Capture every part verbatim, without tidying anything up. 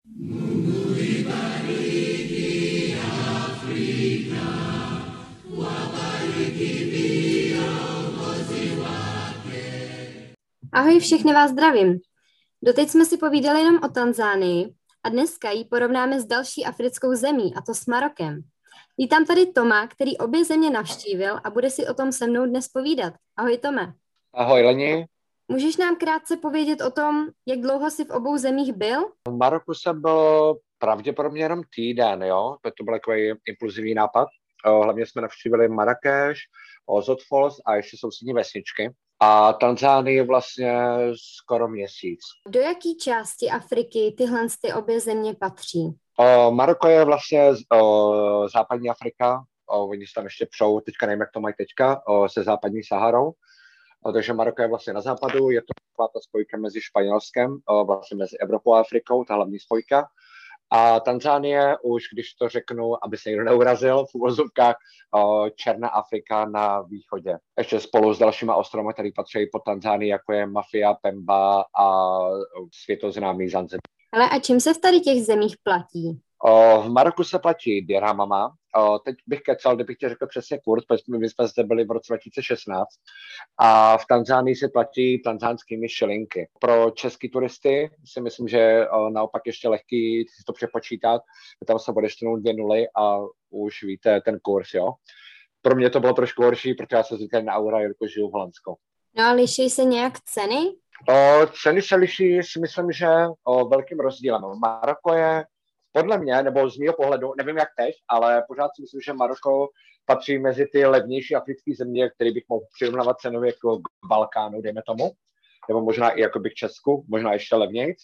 Ahoj, všechny vás zdravím. Doteď jsme si povídali jenom o Tanzánii a dneska ji porovnáme s další africkou zemí, a to s Marokem. Vítám tady Toma, který obě země navštívil a bude si o tom se mnou dnes povídat. Ahoj, Tome. Ahoj, Leni. Můžeš nám krátce povědět o tom, jak dlouho jsi v obou zemích byl? V Maroku jsem byl pravděpodobně jenom týden, jo. To byl takový impulzivní nápad. Hlavně jsme navštívili Marrakeš, Ozot Falls a ještě sousední vesničky. A Tanzánii vlastně skoro měsíc. Do jaký části Afriky tyhle ty obě země patří? O, Maroko je vlastně o, západní Afrika. O, oni se tam ještě přou, teďka nevím, jak to mají teďka, o, se západní Saharou. O, takže Maroko je vlastně na západu, je to taková ta spojka mezi Španělskem, o, vlastně mezi Evropou a Afrikou, ta hlavní spojka. A Tanzánie už, když to řeknu, aby se někdo neurazil, v uvozovkách Černá Afrika na východě. Ještě spolu s dalšíma ostrovy, které patří pod Tanzánii, jako je Mafia, Pemba a světoznámý Zanzibar. Ale a čím se v tady těch zemích platí? O, v Maroku se platí dirhamama. O, teď bych kecal, kdybych ti řekl přesně kurz, protože my jsme zde byli v roce dva tisíce šestnáct. A v Tanzánii se platí tanzánskými šilinky. Pro český turisty si myslím, že o, naopak ještě lehký si to přepočítat. Tam se odečtenou dvě nuly a už víte ten kurz, jo. Pro mě to bylo trošku horší, protože já se zvykám na eura, jelikož žiju v Holandsku. No a liší se nějak ceny? O, ceny se liší, si myslím, že o, velkým rozdílem. Maroko je podle mě, nebo z mého pohledu, nevím jak teď, ale pořád si myslím, že Maroko patří mezi ty levnější africké země, které bych mohl přirovnávat cenově jako k Balkánu, dejme tomu, nebo možná i jako k Česku, možná ještě levnějc.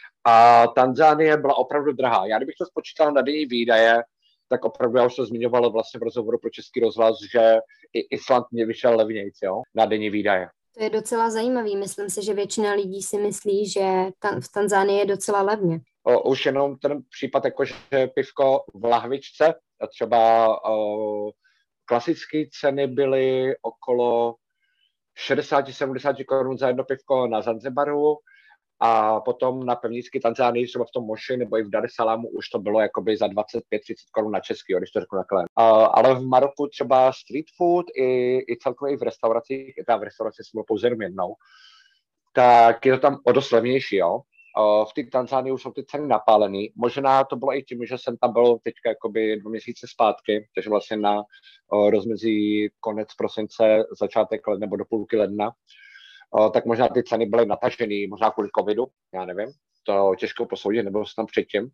A Tanzánie byla opravdu drahá. Já kdybych to spočítal na denní výdaje, tak opravdu, já už to zmiňoval vlastně v rozhovoru pro Český rozhlas, že i Island mě vyšel levnějc, jo, na denní výdaje. To je docela zajímavý. Myslím si, že většina lidí si myslí, že v Tanzánii je docela levně. O, už jenom ten případ, jakože pivko v lahvičce, třeba o, klasické ceny byly okolo šedesát sedmdesát korun za jedno pivko na Zanzibaru a potom na pevnické Tanzánii, třeba v tom Moši nebo i v Dar es Salamu už to bylo jakoby za dvacet pět třicet korun na český, když to řeknu takhle. A, ale v Maroku třeba street food i, i celkově v restauracích, i v restauraci jsem byl pouze jenom jednou, tak je to tam o dost levnější, jo. V té Tanzánii už jsou ty ceny napálený. Možná to bylo i tím, že jsem tam byl teďka jakoby dva měsíce zpátky, takže vlastně na o, rozmezí konec prosince, začátek ledna nebo do půlky ledna, o, tak možná ty ceny byly natažený, možná kvůli covidu, já nevím, to těžko posoudit, nebyl jsem tam předtím.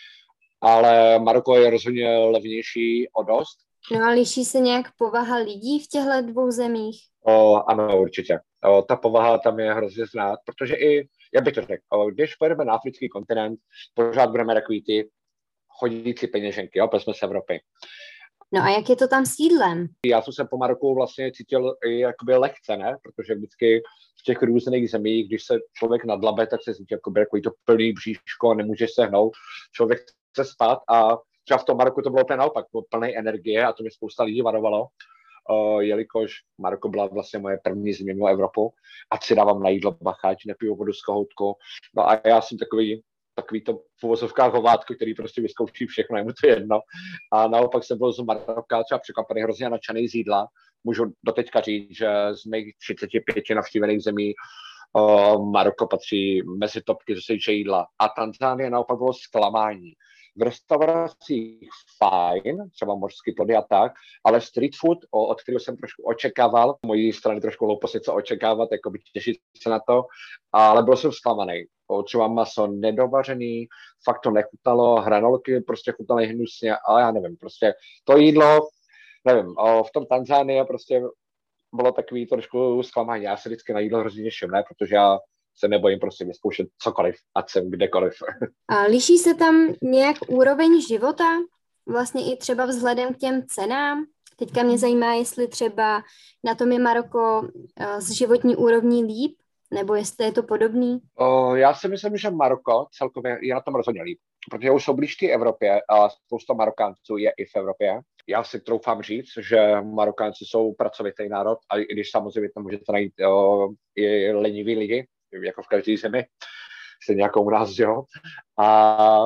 Ale Maroko je rozhodně levnější o dost. No a liší se nějak povaha lidí v těchto dvou zemích? O, ano, určitě. O, ta povaha tam je hrozně znát, protože i, jak bych to řekl, o, když pojedeme na africký kontinent, pořád budeme takový ty chodící peněženky, jo, protože jsme z Evropy. No a jak je to tam s jídlem? Já jsem se po Maroku vlastně cítil i jakoby lehce, ne? Protože vždycky v těch různých zemích, když se člověk nadlabe, tak se cítí jakoby takový to plný bříško, nemůžeš se hnout, člověk chce spát a třeba v tom Maroku to bylo úplně naopak, bylo plné energie a to mi spousta lidí varovalo. Uh, jelikož Maroko byla vlastně moje první země mimo Evropu a si dávám na jídlo bacha, ať nepiju vodu z kohoutku. No a já jsem takový, takový to v uvozovkách hovátko, který prostě vyzkouší všechno, je mu to jedno. A naopak jsem byl z Maroka třeba překvapený, hrozně nadšený z jídla. Můžu doteďka říct, že z mých třicet pět navštívených zemí uh, Maroko patří mezi topky, co se týče jídla. A Tanzánie naopak bylo zklamání. V restauracích fajn, třeba mořské plody a tak, ale street food, od kterého jsem trošku očekával, z mojí strany trošku hloupost něco očekávat, jako by těšit se na to, ale byl jsem zklamaný. Třeba maso nedovařený, fakt to nechutnalo, hranolky prostě chutnaly hnusně, ale já nevím, prostě to jídlo, nevím, v tom Tanzánii prostě bylo takový trošku zklamání. Já se vždycky na jídlo hrozně těším, ne, protože já se nebojím prostě vyzkoušet cokoliv, ať jsem kdekoliv. A liší se tam nějak úroveň života? Vlastně i třeba vzhledem k těm cenám? Teďka mě zajímá, jestli třeba na tom je Maroko z životní úrovní líp, nebo jestli je to podobný? O, já si myslím, že Maroko celkově je na tom rozhodně líp, protože už jsou blíž té Evropě a spousta Marokánců je i v Evropě. Já si troufám říct, že Marokánci jsou pracovitý národ, a i když samozřejmě tam můžete najít o, i lenivý lidi, jako v každé zemi, stejně jako u nás, jo. A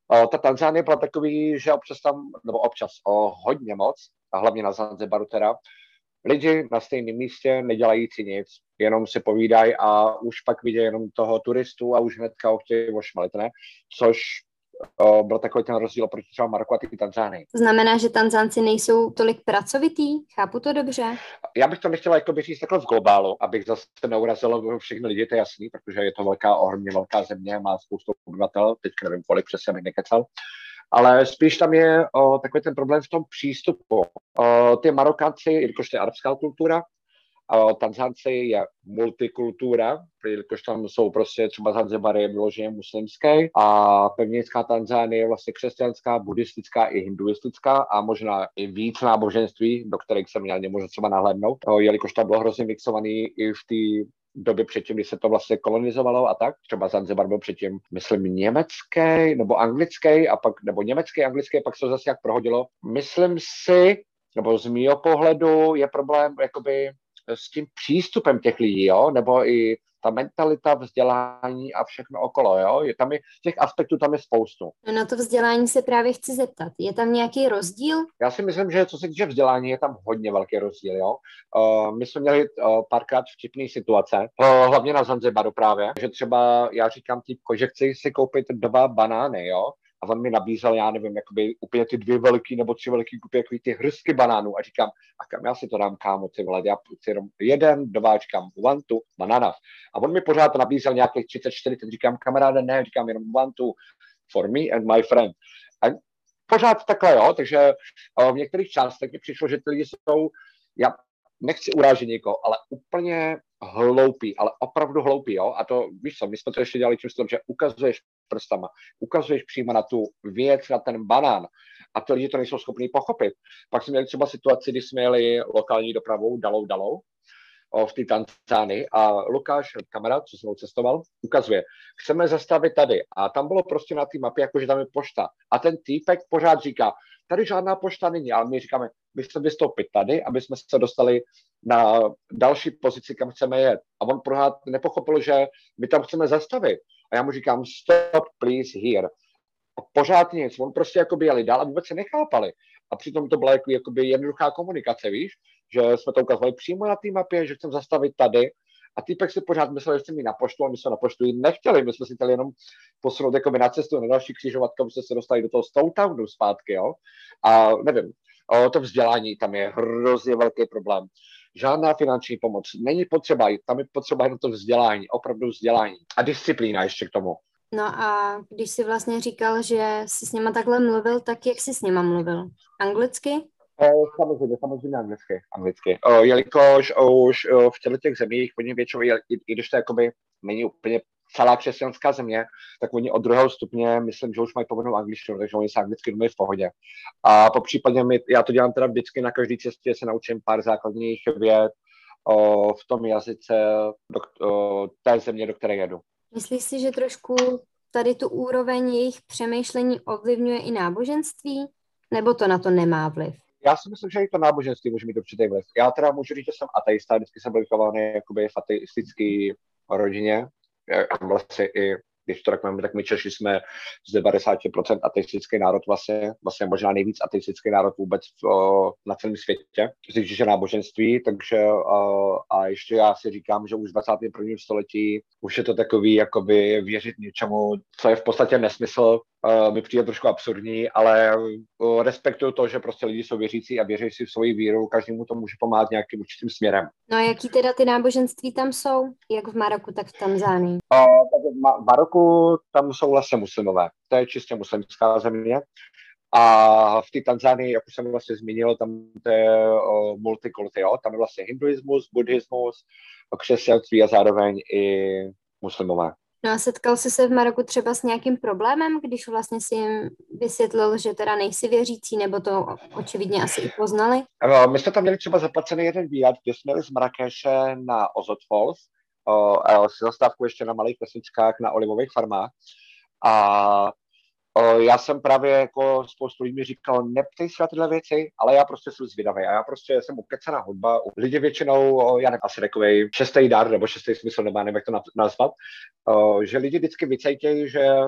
O, ta Tanzánie byla takový, že občas tam, nebo občas, o, hodně moc, a hlavně na Zanzibaru teda, lidi na stejném místě nedělají si nic, jenom si povídají a už pak vidí jenom toho turistu a už hnedka ho chtějí ošmalit, ne? Což o, byl takový ten rozdíl proti třeba Maroku a ty Tanzánii. To znamená, že Tanzánci nejsou tolik pracovitý? Chápu to dobře? Já bych to nechtěla jakoby říct takhle v globálu, abych zase neurazil všechny lidi, to je jasný, protože je to velká, ohromně velká země, má spoustu obyvatel, teďka nevím kolik, přesně bych nekecal. Ale spíš tam je o, takový ten problém v tom přístupu. O, ty Marokánci, jelikož to je arabská kultura, o, Tanzánci je multikultura, jelikož tam jsou prostě třeba Zanzibar je vyloženě muslimský a pevninská Tanzánie je vlastně křesťanská, buddhistická i hinduistická a možná i víc náboženství, do kterých se měl možná třeba nahlédnout, o, jelikož to bylo hrozně mixovaný i v té době předtím, kdy se to vlastně kolonizovalo a tak. Třeba Zanzibar byl předtím, myslím, německý nebo anglický a pak, nebo německý, anglický, pak se to zase jak prohodilo. Myslím si, nebo z mýho pohledu je problém jakoby s tím přístupem těch lidí, jo, nebo i ta mentalita, vzdělání a všechno okolo, jo. Je tam je, těch aspektů tam je spoustu. No na to vzdělání se právě chci zeptat. Je tam nějaký rozdíl? Já si myslím, že co se týče vzdělání, je tam hodně velký rozdíl, jo. Uh, my jsme měli uh, párkrát vtipný situace, uh, hlavně na Zanzibaru právě, že třeba já říkám týpko, že chci si koupit dva banány, jo. A on mi nabízel, já nevím, jakoby úplně ty dvě velký nebo tři velký kupy, jako ty hrsky banánů a říkám, a kam já si to dám, kámo, ty vole, já si jenom jeden, dva, říkám, one, two, bananas. A on mi pořád nabízel nějakých třicet čtyři, teď říkám, kamaráde, ne, říkám jenom one, two, for me and my friend. A pořád takhle, jo, takže o, v některých částech mi přišlo, že ty lidi jsou, já nechci urážet někoho, ale úplně hloupý, ale opravdu hloupý, jo, a to, víš co, my jsme to ještě dělali tím stylem, že ukazuješ prstama, ukazuješ přímo na tu věc, na ten banán a ty lidi to nejsou schopní pochopit. Pak jsme měli třeba situaci, kdy jsme jeli lokální dopravou dalou dalou o, v té Tanzánii a Lukáš, kamarád, co jsem mnou cestoval, ukazuje, chceme zastavit tady a tam bylo prostě na té mapě, jakože tam je pošta a ten týpek pořád říká, tady žádná pošta není, ale my říkáme, my chceme vystoupit tady, aby jsme se dostali na další pozici, kam chceme jet. A on pořád nepochopil, že my tam chceme zastavit. A já mu říkám, stop, please, here. A pořád nic. On prostě jakoby jeli dál a vůbec se nechápali. A přitom to byla jakoby jednoduchá komunikace, víš? Že jsme to ukazovali přímo na té mapě, že chceme zastavit tady. A týpek si pořád myslel, že chceme jít na poštu, a my jsme na poštu jít nechtěli. My jsme si chtěli jenom posunout jakoby na cestu na další křižovatku, aby jsme se dostali do toho Stowtownu zpátky, jo? A nevím, o to vzdělání tam je hrozně velký problém. Žádná finanční pomoc není potřeba, tam je potřeba jenom to vzdělání, opravdu vzdělání a disciplína ještě k tomu. No a když jsi vlastně říkal, že jsi s něma takhle mluvil, tak jak jsi s něma mluvil? Anglicky? O, samozřejmě, samozřejmě anglicky. anglicky. O, jelikož už o, v těchto těch zemích, oni většinou, i, i když to jakoby není úplně celá křesťanská země, tak oni od druhého stupně, myslím, že už mají povinnou angličtinu, takže oni se anglicky mluví v pohodě. A po případě, my, já to dělám teda vždycky na každé cestě, se naučím pár základních vět o, v tom jazyce do, o, té země, do které jedu. Myslíš si, že trošku tady tu úroveň jejich přemýšlení ovlivňuje i náboženství? Nebo to na to nemá vliv? Já si myslím, že i to náboženství může mít určitý vliv. Já teda můžu říct, že jsem ateista, vždycky jsem byl vychovaný jakoby v ateistické rodině. Vlastně i když to tak máme, tak my Češi jsme z devadesát procent ateistický národ vlastně, vlastně možná nejvíc ateistický národ vůbec o, na celém světě, co se týče náboženství, takže o, a ještě já si říkám, že už v dvacátém prvním století už je to takový, jakoby věřit něčemu, co je v podstatě nesmysl, o, mi přijde trošku absurdní, ale o, respektuju to, že prostě lidi jsou věřící a věří si v svoji víru, každému to může pomáhat nějakým určitým směrem. No a jaký teda ty náboženství tam jsou? Jak v Maroku, tak v Tanzánii? O, tak v Maroku tam jsou vlastně muslimové. To je čistě muslimská země. A v té Tanzánii, jak už jsem vlastně zmínil, tam to je o, multikulty, jo? Tam je vlastně hinduismus, buddhismus, křesťanství a zároveň i muslimové. No a setkal jsi se v Maroku třeba s nějakým problémem, když vlastně si jim vysvětlil, že teda nejsi věřící, nebo to očividně asi i poznali? My jsme tam měli třeba zaplacený jeden výjazd, kde jsme jeli z Marrakeše na Ozot Falls, o, s zastávkou ještě na malých vesničkách na olivových farmách. A o, já jsem právě jako spoustu lidí mi říkal, neptej se na tyhle věci, ale já prostě jsem zvědavý. A já prostě jsem ukecená hudba. Lidi většinou, o, já nevím, asi takovej šestý dar, nebo šestý smysl, nebo nevím, jak to nazvat, o, že lidi vždycky vycejtějí, že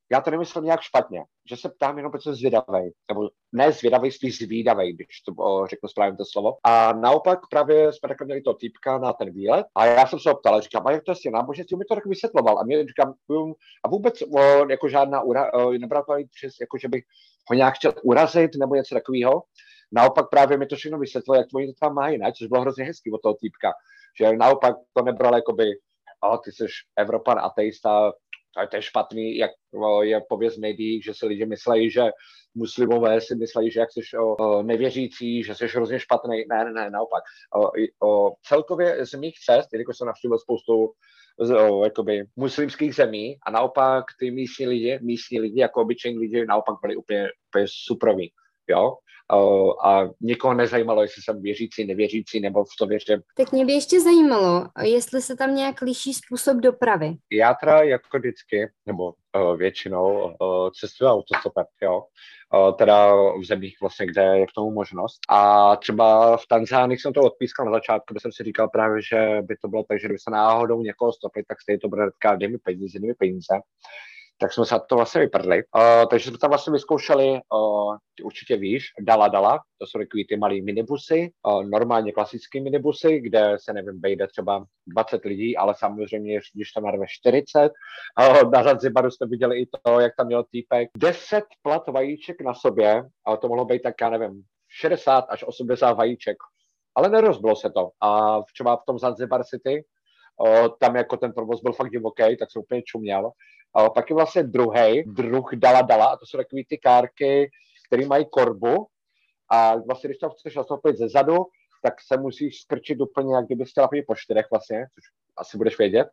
já to nemyslím nějak špatně, že se ptám jenom, protože jsem zvědavej, nebo ne zvědavej, spíš zvídavej, když to o, řeknu správně to slovo. A naopak právě jsme takhle měli toho týpka na ten výlet a já jsem se ho ptal a říkám, a jak to je náboženství, mi to tak vysvětloval a mě říkám, um, a vůbec o, jako žádná ura, o, nebral to přes, jako že bych ho nějak chtěl urazit nebo něco takového. Naopak právě mi to všechno vysvětlilo, jak to oni to tam mají, ne? Což bylo hrozně hezký od toho týpka, že naopak to nebral jakoby, oh, ty jsi Evropan, ateista, to je špatný, jak je pověst v médiích, že si lidi myslejí, že muslimové si myslejí, že jak jsi o, o, nevěřící, že jsi hrozně špatný. Ne, ne, ne, naopak. O, o, celkově z mých cest, jelikož jsem navštívil spoustu z, o, jakoby, muslimských zemí a naopak ty místní lidi, místní lidi, jako obyčejní lidi, naopak byli úplně, úplně suproví. Jo? O, a nikoho nezajímalo, jestli jsem věřící, nevěřící, nebo v to věřím. Tak mě by ještě zajímalo, jestli se tam nějak liší způsob dopravy. Já teda jako vždycky, nebo uh, většinou uh, cestuju autostopem, jo. Uh, teda v zemích vlastně, kde je k tomu možnost. A třeba v Tanzánii jsem to odpískal na začátku, kde jsem si říkal právě, že by to bylo tak, že kdyby se náhodou někoho stopili, tak stejně to bude říkat, dej mi peníze, dej mi peníze. Tak jsme se to vlastně vyprdli. Uh, takže jsme tam vlastně vyzkoušeli, uh, ty určitě víš, Dala Dala, to jsou takový ty malý minibusy, uh, normálně klasický minibusy, kde se nevím, vejde třeba dvacet lidí, ale samozřejmě, když tam narve čtyřicet. Uh, na Zanzibaru jsme viděli i to, jak tam měl týpek deset plat vajíček na sobě, ale to mohlo být tak, já nevím, šedesát až osmdesát vajíček, ale nerozbilo se to. A třeba v tom Zanzibar City, uh, tam jako ten provoz byl fakt divoký, tak jsem úplně čuměl. A pak je vlastně druhý druh Dala Dala, a to jsou takové ty kárky, které mají korbu a vlastně, když tam chceš nastoupit ze zadu, tak se musíš skrčit úplně, jak kdyby chtěla po čtyřech vlastně, což asi budeš vědět.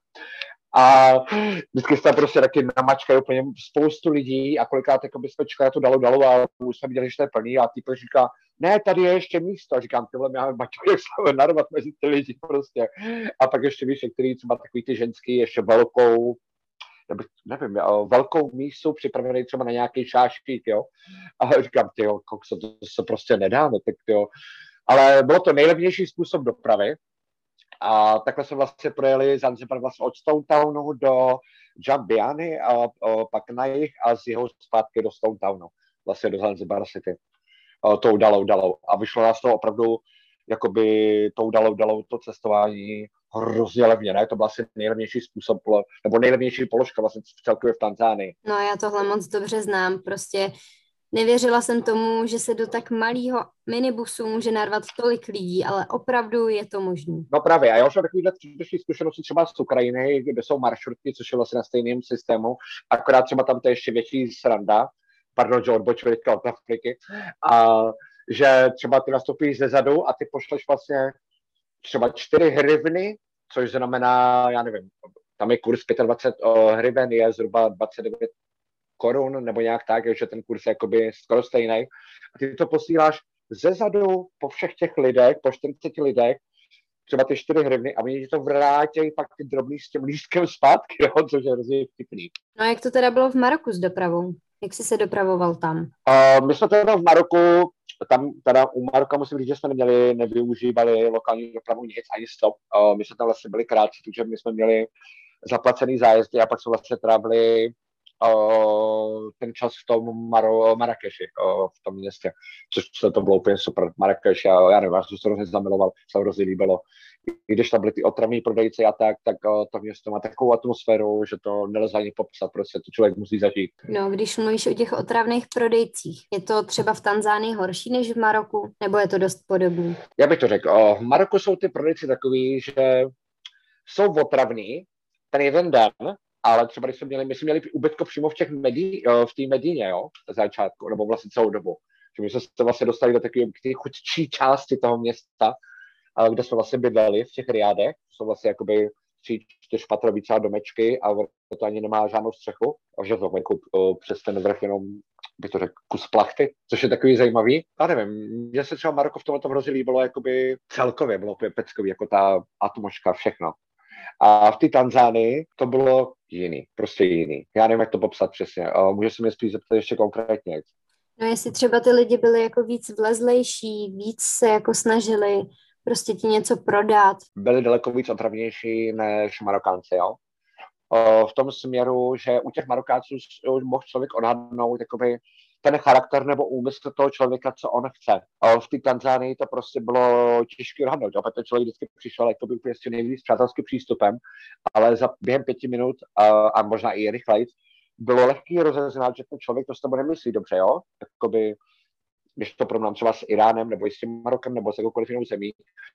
A vždycky se tam prostě taky namačkají úplně spoustu lidí a kolikrát jsme čekali tu Dalu Dalu a už jsme viděli, že to je plný a týpek říká, ne, tady je ještě místo. A říkám, tyhle máme mačky, jak se narvat mezi ty lidi prostě. A pak ještě víš, některý třeba takový ty ženský, ještě velkou, nevím, velkou místu připravený třeba na nějaký šáštík, jo. A říkám, tyjo, to, to se prostě nedá, no, tak jo. Ale bylo to nejlevnější způsob dopravy. A takhle jsme vlastně projeli Zanzibar vlastně od Stone Townu do Jambiany a, a pak na jih a z jeho zpátky do Stone Townu, vlastně do Zanzibar City. A, tou dalou dalou. A vyšlo nás to opravdu jakoby tou dalou dalou to cestování hrozně levně, ne? To byl asi nejlevnější způsob, nebo nejlevnější položka vlastně celkově v Tanzánii. No já tohle moc dobře znám, prostě nevěřila jsem tomu, že se do tak malého minibusu může narvat tolik lidí, ale opravdu je to možné. No právě, a já už mám takovýhle zkušenosti třeba z Ukrajiny, kde jsou maršrutky, což je vlastně na stejném systému, akorát třeba tam to je ještě větší sranda, pardon, že odbočili od Afriky, a že třeba ty nastoupíš ze zadu a ty pošleš vlastně třeba čtyři hrivny, což znamená, já nevím, tam je kurz dvacet pět hriven, je zhruba dvacet devět korun, nebo nějak tak, že ten kurz je jakoby skoro stejný. A ty to posíláš ze zadu po všech těch lidech, po čtyřiceti lidech, třeba ty čtyři hryvny a oni to vrátějí pak ty drobný s tím lístkem zpátky, jo, což je hrozně vtipný. No a jak to teda bylo v Maroku s dopravou? Jak jsi se dopravoval tam? Uh, my jsme teda v Maroku, tam teda u Maroka musím říct, že jsme neměli, nevyužívali lokální dopravu nic, ani stop. Uh, my jsme tam vlastně byli krátce, takže my jsme měli zaplacený zájezdy a pak jsme vlastně trávili uh, ten čas v tom Maro, Marrakeši, uh, v tom městě, což to bylo úplně super. Marrakeš, já, já nevím, já jsem se hrozně zamiloval, se hrozně líbilo. I když tam byli ty otravní prodejci a tak, tak uh, to město má takovou atmosféru, že to nelze ani popsat, prostě to člověk musí zažít. No, když mluvíš o těch otravných prodejcích, je to třeba v Tanzánii horší než v Maroku, nebo je to dost podobný? Já bych to řekl, uh, v Maroku jsou ty prodejci takový, že jsou otravní, ten jeden den, ale třeba když jsme měli, my jsme měli ubytko přímo v těch Medí, uh, v té Medině, jo, z začátku, nebo vlastně celou dobu. Že my jsme se vlastně dostali do takové chudší části toho města, kde jsme vlastně bydleli v těch riádech, jsou vlastně jakoby tři, čtyřpatrový třeba domečky a to ani nemá žádnou střechu, a že to jako přes ten vrch jenom, bych to řekl, kus plachty, což je takový zajímavý. A nevím, mně se třeba Maroko v tomhle hrozně líbilo jakoby celkově, bylo úplně peckový, jako ta atmosféra, všechno. A v té Tanzánii to bylo jiný, prostě jiný. Já nevím, jak to popsat přesně. Můžeš se mě spíš zeptat ještě konkrétně. No jestli třeba ty lidi byli jako víc vlezlejší, víc se jako snažili prostě ti něco prodat. Byli daleko víc otravnější než Marokánci, jo. v tom směru, že u těch Marokánců mohl člověk odhadnout jakoby ten charakter nebo úmysl toho člověka, co on chce. A v té Tanzánii to prostě bylo těžké odhadnout. Opět ten člověk vždycky přišel, jak to byl prostě nejvíc přátelským přístupem, ale za během pěti minut a, a možná i rychleji bylo lehký rozeznat, že ten člověk to s tebou nemyslí dobře, jo? Jakoby, když to porovnám třeba s Iránem nebo i s tím Marokem nebo s jakoukoliv jinou zemí,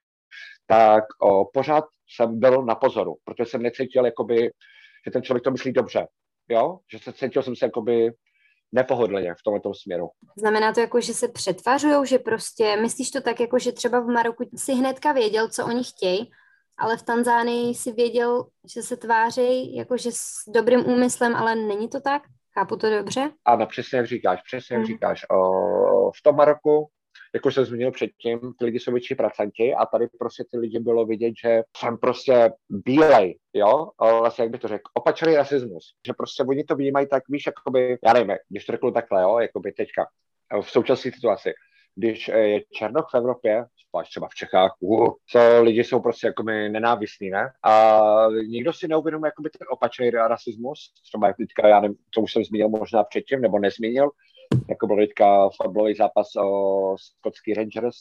tak o, pořád jsem byl na pozoru, protože jsem necítil, jakoby, že ten člověk to myslí dobře, jo? Že se cítil jsem se jakoby nepohodlně v tomto směru. Znamená to jako, že se přetvařujou, že prostě, myslíš to tak jako, že třeba v Maroku si hnedka věděl, co oni chtějí, ale v Tanzánii si věděl, že se tváří jakože s dobrým úmyslem, ale není to tak? Chápu to dobře? Ano, přesně jak říkáš, přesně jak hmm. říkáš. O, v tom Maroku, jako jsem zmínil předtím, ty lidi jsou větší pracanti a tady prostě ty lidi bylo vidět, že jsem prostě bílej, jo, o, vlastně jak bych to řekl, opačný rasismus, že prostě oni to vnímají tak, víš, jakoby, já nevím, když to řeknu takhle, jo, jakoby teďka, v současné situaci, když je černoch v Evropě, třeba v Čechách, uh, co lidi jsou prostě jakoby nenávistní, ne? A nikdo si neuvědomuje jakoby ten opačný rasismus, třeba jak teďka, já nevím, co už jsem zmínil možná předtím, nebo nezmínil, jako byl teďka fotbalový zápas o skotský Rangers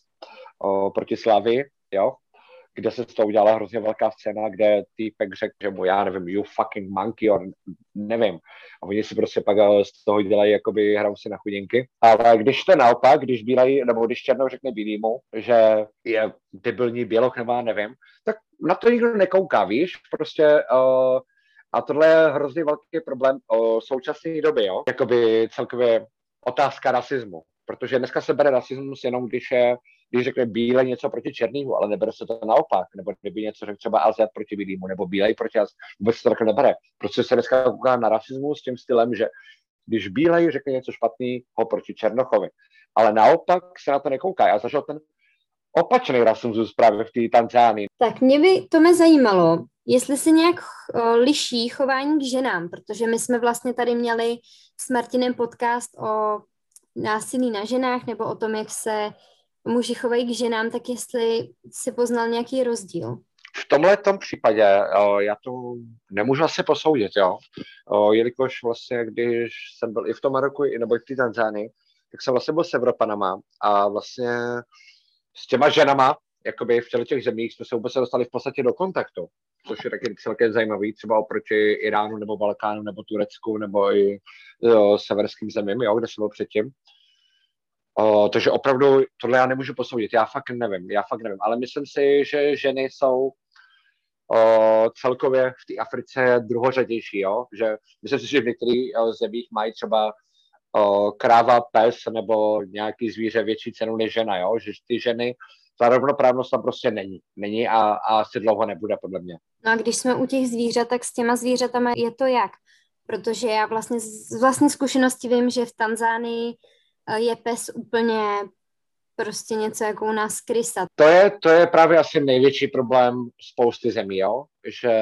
o, proti Slavii, jo, kde se z toho udělala hrozně velká scéna, kde týpek řekl, že mu, já nevím, you fucking monkey, or nevím. A oni si prostě pak z toho dělají, jakoby hrajou si na chudinky. Ale když to naopak, když bílej, nebo když černou řekne bílýmu, že je debilní běloch, nebo já nevím, tak na to nikdo nekouká, víš, prostě uh, a tohle je hrozně velký problém o současné době, jo, jakoby celkově otázka rasismu, protože dneska se bere rasismus jenom, když je, když řekne bílej něco proti černému, ale nebere se to naopak, nebo kdyby něco řekl třeba Azat proti bílému, nebo bílej proti Azat, vůbec se to takhle nebere. Protože se dneska kouká na rasismus s tím stylem, že když bílej řekne něco špatného proti černochovi, ale naopak se na to nekouká. Já zažil ten opačný rasismus právě v té Tanzánii. Tak mě by to mě zajímalo, jestli se nějak o, liší chování k ženám, protože my jsme vlastně tady měli s Martinem podcast o násilí na ženách nebo o tom, jak se muži chovají k ženám, tak jestli si poznal nějaký rozdíl. V tomhle tom případě o, já to nemůžu asi posoudit, jo. O, jelikož vlastně, když jsem byl i v tom Maroku, nebo i v té Tanzánii, tak jsem vlastně byl s Evropanama a vlastně s těma ženama, jakoby v těch zemích jsme se vůbec dostali v podstatě do kontaktu, což je taky celkem zajímavý, třeba oproti Iránu nebo Balkánu nebo Turecku nebo i jo, severským zemím, jo, kde jsem byl předtím. O, takže opravdu tohle já nemůžu posoudit, já fakt nevím, já fakt nevím, ale myslím si, že ženy jsou o, celkově v té Africe druhořadější, jo, že myslím si, že v některých zemích mají třeba o, kráva, pes nebo nějaký zvíře větší cenu než žena, jo, že ty ženy, ta rovnoprávnost tam prostě není, není a, a asi dlouho nebude, podle mě. No a když jsme u těch zvířat, tak s těma zvířatama je to jak? Protože já vlastně z vlastní zkušenosti vím, že v Tanzánii je pes úplně prostě něco jako u nás krysa. To je, to je právě asi největší problém spousty zemí, jo? Že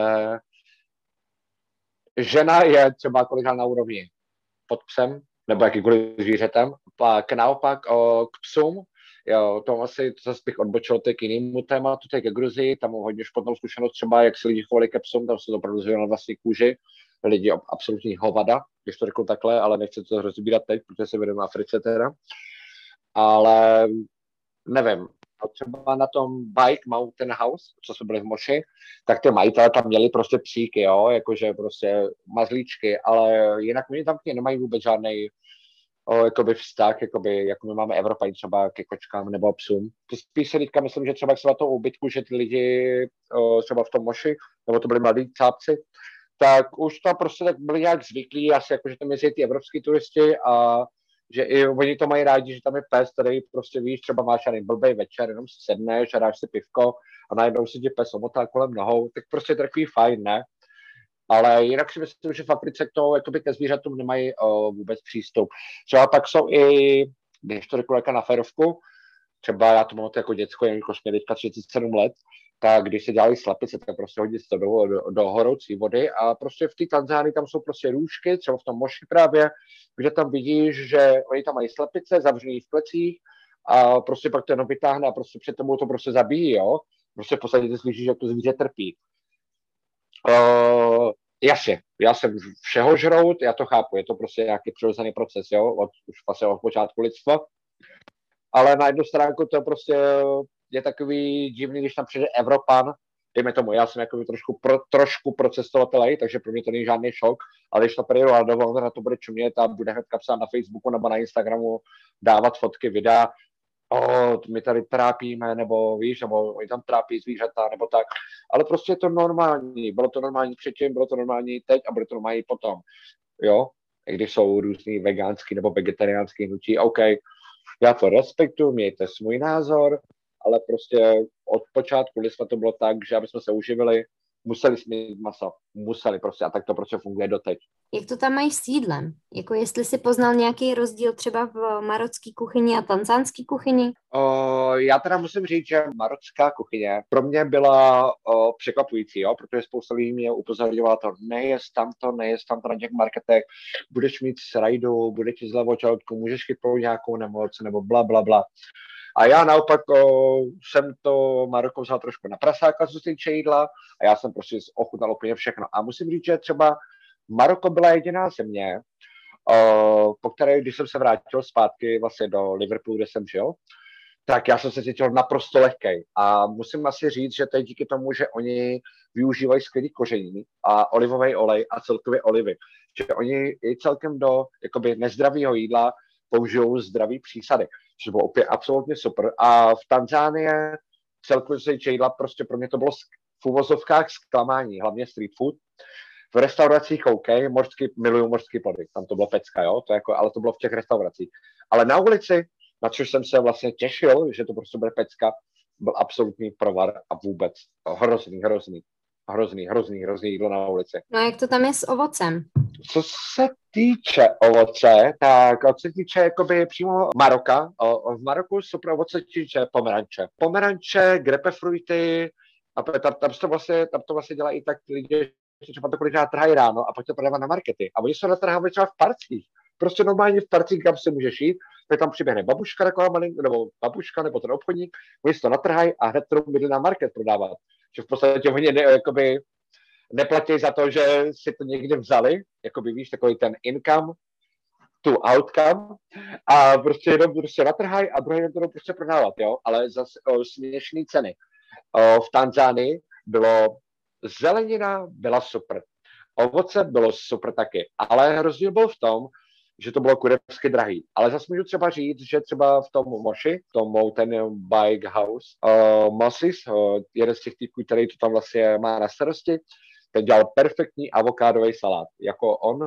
žena je třeba kolikrát na úrovni pod psem, nebo jakýkoliv zvířetem, pak naopak o, k psům, jo, to asi to zase bych odbočil k jinému tématu, to je ke Gruzii, tam mám hodně špatnou zkušenost třeba, jak si lidi chovali ke psům, tam se to opravdu na vlastní kůži, lidi absolutní hovada, když to řeknu takhle, ale nechci to rozbírat teď, protože se vedeme v Africe teda, ale nevím, a třeba na tom Bike Mountain House, co jsme byli v Moši, tak ty majitelé tam měli prostě psíky, jo, jakože prostě mazlíčky, ale jinak oni tam nemají vůbec žádnej o, jakoby vztah, jakoby, jako my máme Evropani třeba ke kočkám nebo psům. To spíš se teďka myslím, že třeba jak se na to ubytku, že ty lidi o, třeba v tom Moši, nebo to byli mladí cápci, tak už tam prostě tak byli nějak zvyklí, asi jako, že tam jezdí ty evropský turisti a že i oni to mají rádi, že tam je pes, který prostě víš, třeba máš ani blbej večer, jenom si sedneš a dáš si pivko a najednou si tě pes omotá kolem nohou, tak prostě je takový fajn, ne? Ale jinak si myslím, že v Africe to jakoby ke zvířatům nemají o, vůbec přístup. Třeba pak jsou i, když to řeknu na férovku, třeba já to mám jako děcko, jelikož mě teďka třicet sedm let, tak když se dělají slepice, tak prostě hodit to do, do, do horoucí vody a prostě v té Tanzánii tam jsou prostě růžky, třeba v tom Moši právě, kde tam vidíš, že oni tam mají slepice, zavřený v plecích a prostě pak to jenom vytáhne a prostě před tomu to prostě zabíjí, jo. Prostě v podstatě ty slyšíš, jak to zvíře trpí. Uh, Jasně, já jsem všeho žrout, já to chápu, je to prostě nějaký přirozený proces, jo, od, už vlastně od počátku lidstva, ale na jednu stránku to prostě je takový divný, když tam přijde Evropan, dejme tomu, já jsem jako trošku, pro, trošku procestovatelej, takže pro mě to není žádný šok, ale když to přijedu a dovolno na to bude čumět a bude hnedka psát na Facebooku nebo na Instagramu, dávat fotky, videa, o, my tady trápíme, nebo víš, nebo oni tam trápí zvířata, nebo tak, ale prostě je to normální, bylo to normální předtím, bylo to normální teď a bude to normální potom, jo, i když jsou různý vegánský nebo vegetariánský hnutí, OK, já to respektuju, mějte svůj názor, ale prostě od počátku lidstva to bylo tak, že aby jsme se uživili, museli jsme mít maso, museli prostě a tak to prostě funguje doteď. Jak to tam mají s jídlem? Jako jestli jsi poznal nějaký rozdíl třeba v marocké kuchyni a tanzánské kuchyni? O, já teda musím říct, že marocká kuchyně pro mě byla o, překvapující, jo? Protože spousta lidí mě upozorňovala to, nejest tam to, nejest tam to na těch marketech, budeš mít srajdu, bude ti zle v očelotku, můžeš chytnout nějakou nemoc, nebo bla, bla, bla. A já naopak o, jsem to Maroko vzal trošku na prasáka, co se týče jídla, a já jsem prostě ochutnal úplně všechno. A musím říct, že třeba Maroko byla jediná země, o, po které, když jsem se vrátil zpátky vlastně do Liverpoolu, kde jsem žil, tak já jsem se cítil naprosto lehkej. A musím asi říct, že to je díky tomu, že oni využívají skvělý koření a olivový olej a celkově olivy. Že oni i celkem do jakoby nezdravého jídla použijou zdravý přísady. Což bylo opět absolutně super. A v Tanzánii celkově se týče jídla, prostě pro mě to bylo v uvozovkách zklamání, hlavně street food. V restauracích OK, mořský, miluju mořský plody, tam to bylo pecka, jo, to jako, ale to bylo v těch restauracích. Ale na ulici, na což jsem se vlastně těšil, že to prostě bude pecka, byl absolutní provar a vůbec hrozný, hrozný, hrozný, hrozný, hrozný jídlo na ulici. No a jak to tam je s ovocem? Co se týče ovoce, tak co se týče jakoby přímo Maroka, o, v Maroku jsou pro ovoce týče pomeranče. Pomeranče, grapefruity, a tam, tam, to vlastně, tam to vlastně dělají tak lidi, že třeba to kolikrát trhají ráno a pak to prodávají na markety. A oni se natrhávají třeba v parcích. Prostě normálně v parcích, kam se můžeš jít, tak tam přiběhne babuška, taková malinka, nebo babuška, nebo ten obchodník, oni se to natrhají a hned to bydlí na market prodávat. Že v podstatě oni ne, jakoby, neplatí za to, že si to někde vzali, jakoby víš, takový ten income, tu outcome, a prostě jenom prostě natrhají a druhý den to prostě prodávat, jo, ale zase o, směšný ceny. O, v Tanzánii bylo zelenina byla super, ovoce bylo super taky, ale rozdíl byl v tom, že to bylo kurevsky drahý. Ale zase můžu třeba říct, že třeba v tom Moši, v tom Mountain Bike House, uh, Moses, uh, jeden z těch typů, který to tam vlastně má na starosti, ten dělal perfektní avokádový salát. Jako on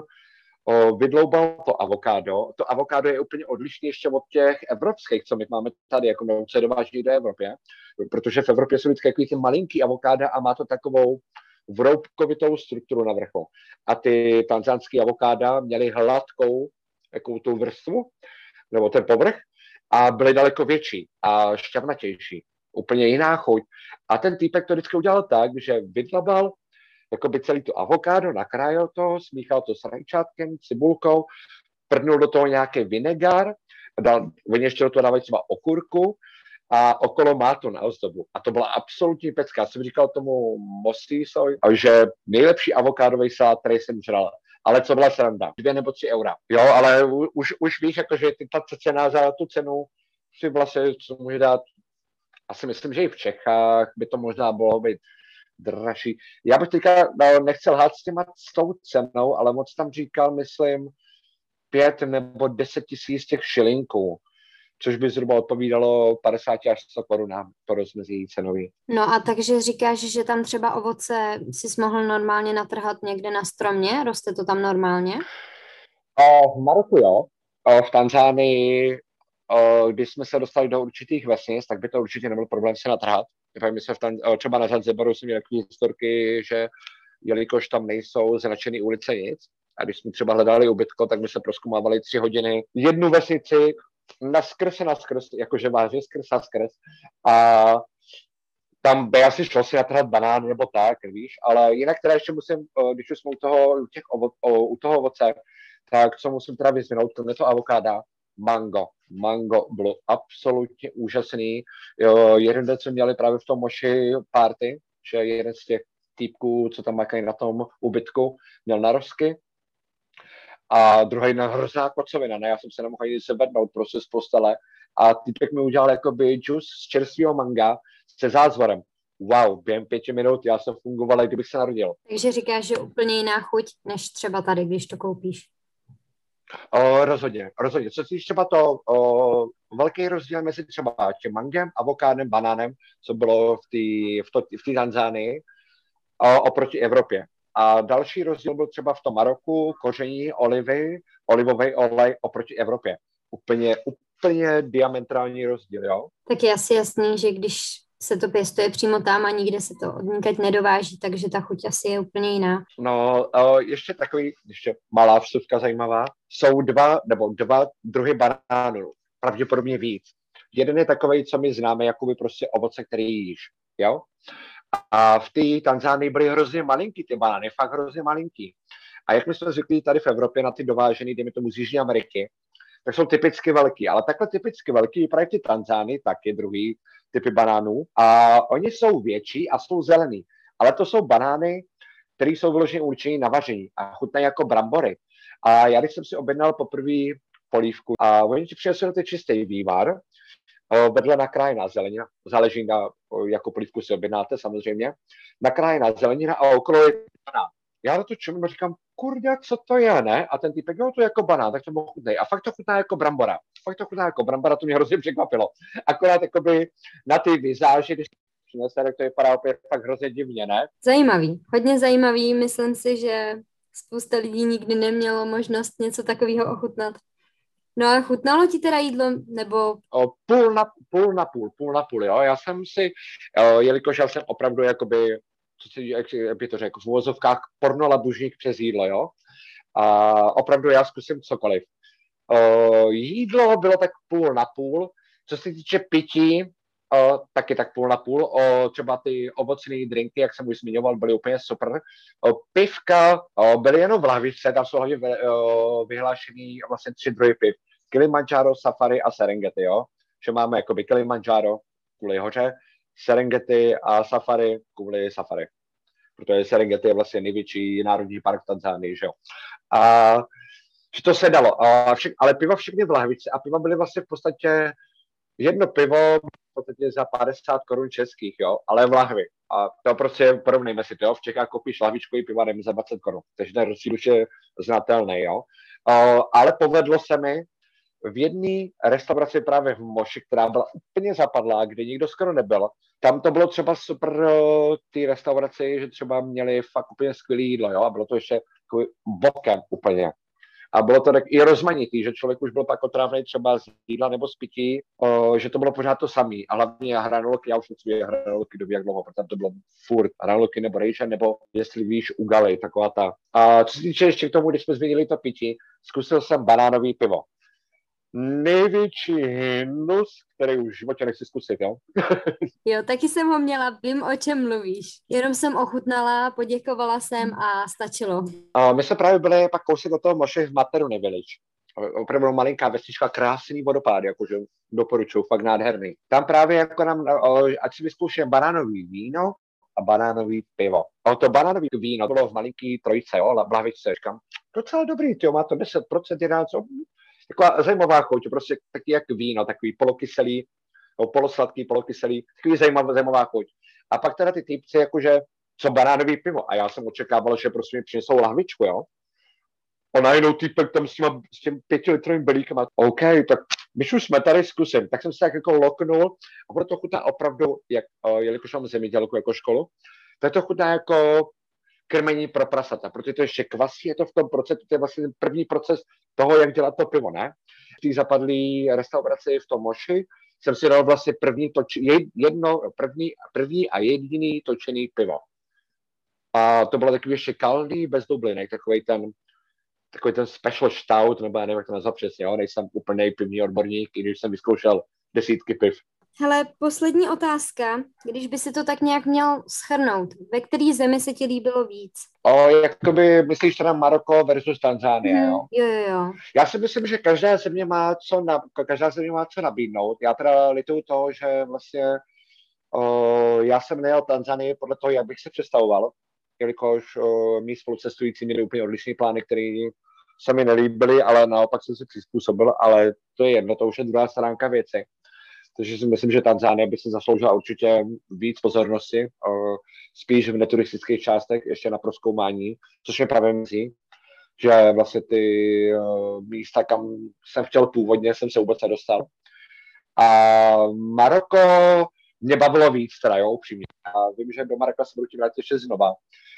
uh, vydloubal to avokádo. To avokádo je úplně odlišný ještě od těch evropských, co my máme tady, jako my se dováží do Evropy, protože v Evropě jsou vždycky ty malinký avokáda a má to takovou vroubkovitou strukturu na vrchu. A ty tanzánský avokáda měly hladkou jakou tu vrstvu, nebo ten povrch, a byly daleko větší a šťavnatější. Úplně jiná chuť. A ten týpek to vždycky udělal tak, že vydlabal jakoby celý to avokádo, nakrájel to, smíchal to s rajčátkem, cibulkou, prdnul do toho nějaký vinegár, dal, oni ještě do toho dávají třeba okurku a okolo má to na ozdobu. A to byla absolutní pecka. Já jsem říkal tomu Mostísovi, že nejlepší avokádový salát, který jsem žral. Ale co byla sranda? Dvě nebo tři eura. Jo, ale už, už víš, jakože ta cena za tu cenu si vlastně co může dát. Asi myslím, že i v Čechách by to možná bylo být dražší. Já bych teďka no, nechcel lhát s, těma, s tou cenou, ale moc tam říkal, myslím, pět nebo deset tisíc těch šilinků, což by zhruba odpovídalo padesát až sto korunám, to rozmezí cenový. No a takže říkáš, že tam třeba ovoce si mohl normálně natrhat někde na stromě? Roste to tam normálně? O, v Maroku jo. O, v Tanzánii, o, když jsme se dostali do určitých vesnic, tak by to určitě nebyl problém se natrhat. My se v Tanz... o, třeba na Zanzibaru jsem měl takové historky, že jelikož tam nejsou značený ulice nic, a když jsme třeba hledali ubytko, tak my se prozkumávali tři hodiny jednu vesnici, naskrz, naskrz, jakože vážně skrz a skrz. A tam by asi šlo si natrhat banán nebo tak, víš, ale jinak teda ještě musím, když už jsme u toho, u, těch ovo, u toho ovoce, tak co musím teda vyzvinout, kromě toho avokáda, mango. Mango bylo absolutně úžasný. Jo, jeden den jsme měli právě v tom Moši party, že jeden z těch týpků, co tam makají na tom ubytku, měl narosky. A druhý na hrozná kocovina, ne, já jsem se nemohl ani zvednout prostě z postele. A týpek mi udělal jakoby džus z čerstvého manga se zázvorem. Wow, během pěti minut já jsem fungoval, kdybych se narodil. Takže říkáš, že úplně jiná chuť, než třeba tady, když to koupíš. O, rozhodně, rozhodně. Co si třeba to o, velký rozdíl mezi třeba tím mangem, avokádem, banánem, co bylo v té v to, v Tanzánii, o, oproti Evropě. A další rozdíl byl třeba v tom Maroku, koření, olivy, olivový olej oproti Evropě. Úplně, úplně diametrální rozdíl, jo? Tak je asi jasný, že když se to pěstuje přímo tam a nikde se to odníkať nedováží, takže ta chuť asi je úplně jiná. No, o, ještě takový, ještě malá vsuvka zajímavá. Jsou dva, nebo dva druhy banánů, pravděpodobně víc. Jeden je takový, co my známe, jakoby prostě ovoce, který jíš, jo? A v té Tanzánii byly hrozně malinký ty banány, fakt hrozně malinký. A jak my jsme zvyklí tady v Evropě na ty dovážený, dejme tomu z Jižní Ameriky, tak jsou typicky velký. Ale takhle typicky velký právě ty Tanzánii, taky druhý typy banánů. A oni jsou větší a jsou zelený. Ale to jsou banány, které jsou vyloženě určené na vaření a chutnají jako brambory. A já, když jsem si objednal poprvé polívku a oni ti přinesli ty čistý vývar, vedle nakrájená zelenina, záleží na, jakou polívku si objednáte samozřejmě, nakrájená zelenina a okolo je banán. Já na to čumím a říkám, kurňa, co to je, ne? A ten týpek, jo, to je jako banán, tak to bylo chutnej. A fakt to chutná jako brambora. Fakt to chutná jako brambora, to mě hrozně překvapilo. Akorát jakoby na ty vizáži, když přinese, tak to vypadá opět fakt hrozně divně, ne? Zajímavý, hodně zajímavý. Myslím si, že spousta lidí nikdy nemělo možnost něco takového ochutnat. No a chutnalo ti teda jídlo, nebo... O, půl, na, půl na půl, půl na půl, jo. Já jsem si, o, jelikož já jsem opravdu jakoby, co si, jak, jak by to řekl, v uvozovkách pornolabužník přes jídlo, jo. A opravdu já zkusím cokoliv. O, jídlo bylo tak půl na půl, co se týče pití, o, taky tak půl na půl. O, třeba ty ovocné drinky, jak jsem už zmiňoval, byly úplně super. O, pivka o, byly jenom v lahvičce, tam jsou hodně vyhlášený vlastně tři druhy piv. Kilimanjaro, Safari a Serengeti, jo. Že máme jakoby Kilimanjaro kvůli hoře, Serengeti a Safari kvůli Safari. Protože Serengeti je vlastně největší národní park v Tanzánii, že jo. A že to se dalo. A však, ale piva všechny v lahvičce a piva byly vlastně v podstatě jedno pivo v podstatě za padesát korun českých, jo, ale v lahvi. A to prostě porovnejme si to, jo. V Čechách koupíš lahvičkový piva, nevím, za dvacet korun. Takže ten rozdíl už je znatelný, jo. Uh, ale povedlo se mi v jedné restauraci právě v Moši, která byla úplně zapadlá, kde nikdo skoro nebyl. Tam to bylo třeba super, uh, ty restauraci, že třeba měli fakt úplně skvělé jídlo, jo, a bylo to ještě takový bokem úplně. A bylo to tak i rozmanitý, že člověk už byl pak otrávnej třeba z jídla nebo z pití, o, že to bylo pořád to samý. A hlavně hranolky, já už nechci hranolky doby jak dlouho, protože to bylo furt hranolky nebo rejče, nebo jestli víš, ugaly, taková ta. A co se týče ještě k tomu, když jsme změnili to pití, zkusil jsem banánový pivo. Největší hnus, který už v životě nechci zkusit, jo? Jo, taky jsem ho měla, vím, o čem mluvíš. Jenom jsem ochutnala, poděkovala jsem a stačilo. A my jsme právě byli pak kousek od toho Moše v Materuni Village. Opravdu malinká vesnička, krásný vodopád, jakože doporučuju, fakt nádherný. Tam právě jako nám, ať si vyzkouším banánový víno a banánový pivo. A to banánový víno bylo v malinký trojice, jo, lahvičce, říkám, docela dobrý, tyjo, má to deset procent, jedenáct procent, taková zajímavá chuť, prostě taky jak víno, takový polokyselý, polosladký, polokyselý, takový zajímavá, zajímavá chuť. A pak teda ty týpci, jakože, co banánový pivo. A já jsem očekával, že prostě mi přinesou lahvičku, jo. A najednou týpek tam s, těma, s tím pětilitrovým belíkem a OK, tak když už jsme tady, zkusím. Tak jsem se tak jako loknul a proto chutná opravdu, jak, jelikož mám zemědělku jako školu, tak to chutná jako krmení pro prasata, protože to ještě kvasí, je to v tom procesu, to je vlastně první proces toho, jak dělat to pivo, ne? V té zapadlé restauraci v tom Moši jsem si dal vlastně první, toč, jedno, první, první a jediný točený pivo. A to bylo takový ještě kaldý, bez dublinek, takový ten, takový ten special stout, nebo já nevím, jak to nazvat přesně, jo? Nejsem úplný pivní odborník, i když jsem vyzkoušel desítky piv. Hele, poslední otázka, když by si to tak nějak měl shrnout, ve který zemi se ti líbilo víc? O, jakoby myslíš teda Maroko versus Tanzánie, hmm, jo? Jo, jo, jo. Já si myslím, že každá země má co, na, každá země má co nabídnout. Já teda lituju toho, že vlastně o, já jsem nejel Tanzanii podle toho, jak bych se představoval. jelikož uh, mý spolucestující měli úplně odlišné plány, které se mi nelíbily, ale naopak jsem se přizpůsobil, ale to je jedno, to už je druhá stránka věci. Takže si myslím, že Tanzánie by si zasloužila určitě víc pozornosti, uh, spíš v neturistických částech ještě na prozkoumání, což mě právě myslí, že vlastně ty uh, místa, kam jsem chtěl původně, jsem se vůbec nedostal. A Maroko mě bavilo víc, teda jo, upřímně. A vím, že do Maroka se budu tím vrátit ještě znova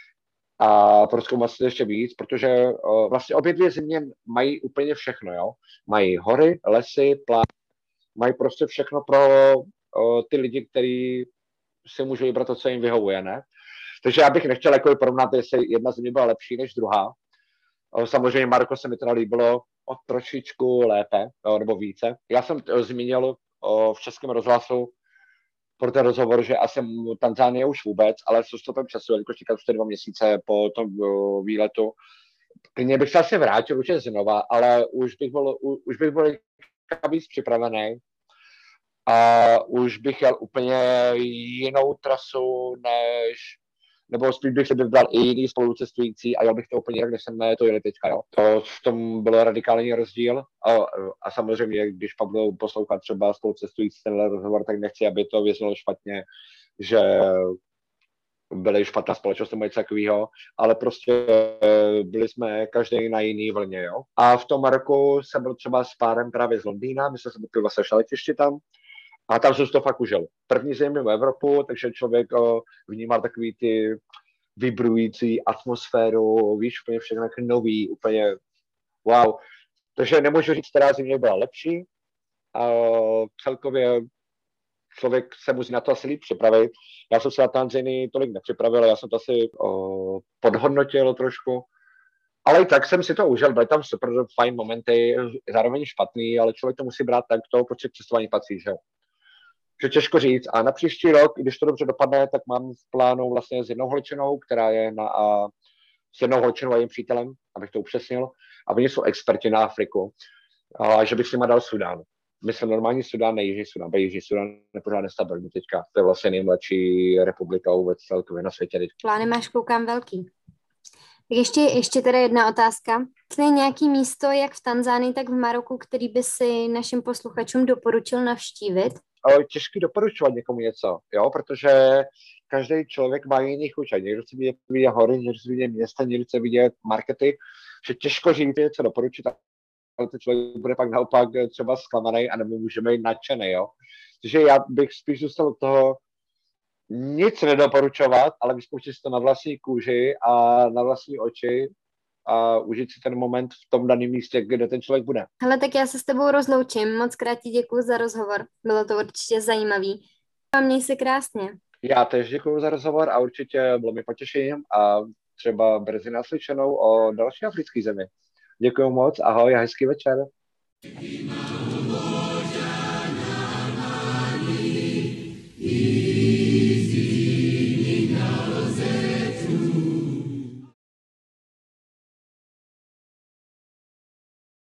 a prozkoumat si ještě víc, protože uh, vlastně obě dvě země mají úplně všechno, jo. Mají hory, lesy, pláže, mají prostě všechno pro uh, ty lidi, kteří si můžou vybrat to, co jim vyhovuje, ne? Takže já bych nechtěl jako porovnat, jestli jedna země byla lepší než druhá. Uh, samozřejmě Maroko se mi teda líbilo o trošičku lépe, uh, nebo více. Já jsem uh, zmínil uh, v českém rozhlasu pro ten rozhovor, že asi Tanzánie už vůbec, ale s odstupem času, jelikož říkal už dva měsíce po tom uh, výletu, klidně bych se asi vrátil určitě znova, ale už bych byl, u, už bych byl víc připravený a už bych jel úplně jinou trasu, než, nebo spíš bych se vybral i jiný spolucestující a jel bych to úplně jinak, než jsme to jeli teďka, jo. To v tom byl radikální rozdíl a, a samozřejmě, když pak budou poslouchat třeba spolucestující tenhle rozhovor, tak nechci, aby to vyznělo špatně, že byli špatná společnost nebo něco takového, ale prostě byli jsme každý na jiný vlně, jo. A v tom Maroku jsem byl třeba s párem právě z Londýna, my jsme se byli vlastně na letišti tam a tam jsem to fakt užil. První zem mimo Evropu, takže člověk o, vnímal takový ty vibrující atmosféru, víš, úplně všechno jako nový, úplně wow. Takže nemůžu říct, která země byla lepší a celkově člověk se musí na to asi líp připravit. Já jsem se na Tanzanii tolik nepřipravil, já jsem to asi o, podhodnotil trošku, ale i tak jsem si to užil, byly tam super fajn momenty, zároveň špatný, ale člověk to musí brát tak to, proč k cestování patří, že jo. Že těžko říct. A na příští rok, když to dobře dopadne, tak mám v plánu vlastně s jednou holčinou, která je na, a, s jednou holčinou a jejím přítelem, abych to upřesnil, a oni jsou experti na Afriku, a že bych si nima dal Sudán. Myslím normální Sudán, ne Jižní Sudán, protože Jižní Sudán je pořád nestabilní teďka. To je vlastně nejmladší republika vůbec celkově na světě. Plány máš, koukám, velký. Tak ještě, ještě teda jedna otázka. Je nějaký místo, jak v Tanzánii, tak v Maroku, který by si našim posluchačům doporučil navštívit? Těžký doporučovat někomu něco, jo, protože každý člověk má jiný chuť. Někdo chce vidět, vidět hory, někdo chce vidět města, někdo chce vidět markety, že těžko říct něco doporučit, ale ten člověk bude pak naopak třeba zklamaný a nebo můžeme jít nadšený, jo. Takže já bych spíš zůstal od toho nic nedoporučovat, ale vyzkoušet si to na vlastní kůži a na vlastní oči a užít si ten moment v tom daném místě, kde ten člověk bude. Hele, tak já se s tebou rozloučím. Moc krát ti děkuju za rozhovor. Bylo to určitě zajímavý. A měj se krásně. Já tež děkuju za rozhovor a určitě bylo mi potěšením a třeba brzy naslyšenou o další africké zemi. Děkuju moc, ahoj a hezký večer.